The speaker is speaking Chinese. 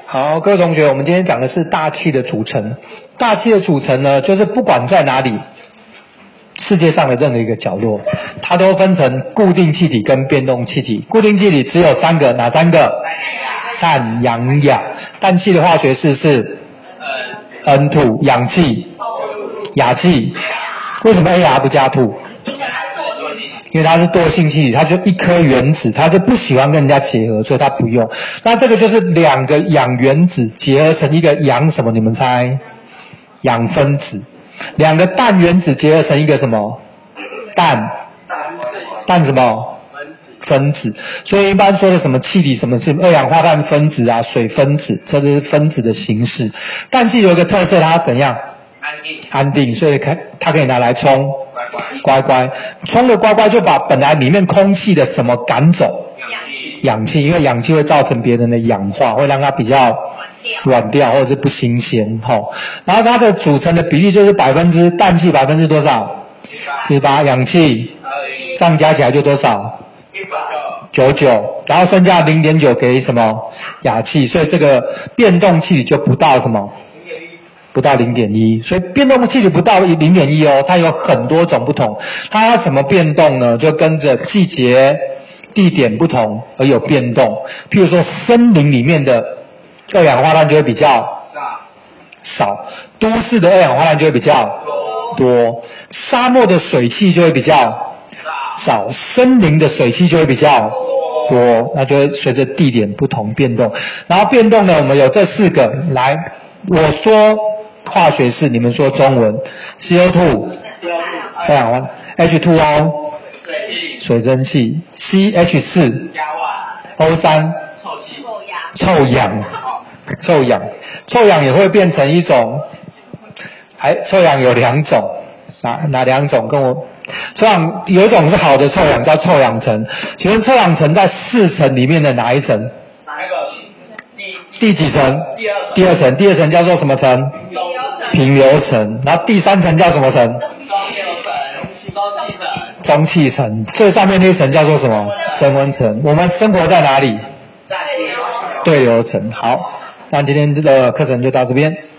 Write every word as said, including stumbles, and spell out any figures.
好，各位同学，我们今天讲的是大气的组成。大气的组成呢，就是不管在哪里，世界上的任何一个角落，它都分成固定气体跟变动气体。固定气体只有三个，哪三个？氮、氧、氧。氮气的化学式是 N 二， 氧气、氩气。为什么 A R 不加二？因为它是惰性气体，它就一颗原子，它就不喜欢跟人家结合，所以它不用。那这个就是两个氧原子结合成一个氧什么？你们猜？氧分子。两个氮原子结合成一个什么？氮氮什么？分子。所以一般说的什么气体，什么是二氧化碳分子啊，水分子，这就是分子的形式。氮气有一个特色，它怎样？安定，安定，所以它可以拿来冲乖乖，冲的乖乖就把本来里面空气的什么赶走？氧气，氧气，因为氧气会造成别人的氧化，会让它比较软掉或者是不新鲜吼。然后它的组成的比例就是百分之氮气百分之多少？七十八，氧气这样加起来就多少？九九，然后剩下零点九给什么？氩气，所以这个变动气体就不到什么？不到 零点一， 所以变动气体不到 零点一 哦，它有很多种不同。它要怎么变动呢？就跟着季节、地点不同而有变动。譬如说森林里面的二氧化碳就会比较少，都市的二氧化碳就会比较多，沙漠的水汽就会比较少，森林的水汽就会比较多，那就会随着地点不同变动。然后变动呢，我们有这四个，来，我说化学式，你们说中文 C O 二 二氧化 H 二 O 水蒸气 C H 四 O 三 臭氧臭氧臭氧也会变成一种，还臭氧有两种，哪哪两种？跟我臭氧有一种是好的臭氧叫臭氧层，请问臭氧层在四层里面的哪一层？哪一个？第几层？第二层。第二层叫做什么层？平流层。然后第三层叫什么层？中气层。最上面那一层叫做什么？升温层。我们生活在哪里？对流层。好，那今天这个课程就到这边。